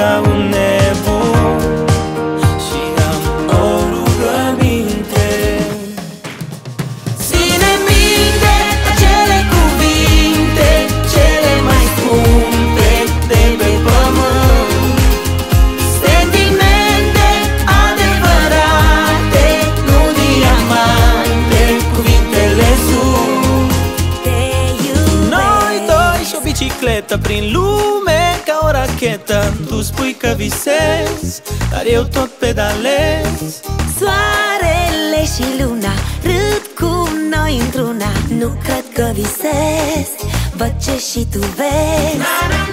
ca un nebun și am o rugăminte. Ține minte acele cuvinte cele mai scumpe de pe pământ, sentimente adevărate, nu diamante, cuvintele sunt te iubesc. Noi doi și o bicicletă prin lume ca o rachetă. Tu spui că visezi, dar eu tot pedalez. Soarele și luna râd cu noi într-una. Nu cred că visez, văd ce și tu vezi.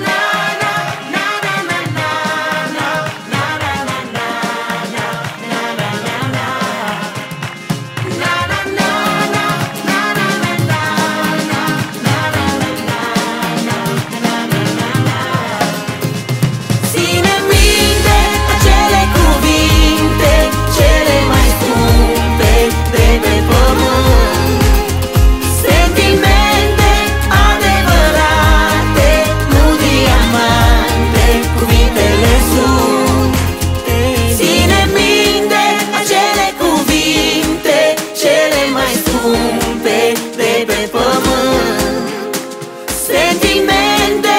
Ține minte acele cuvinte cele mai scumpe de pe pământ, sentimente adevărate, nu diamante, cuvintele sunt. Ține minte acele cuvinte cele mai scumpe de pe pământ, sentimente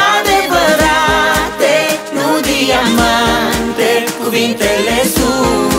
adevărate, nu diamante, cuvintele sunt.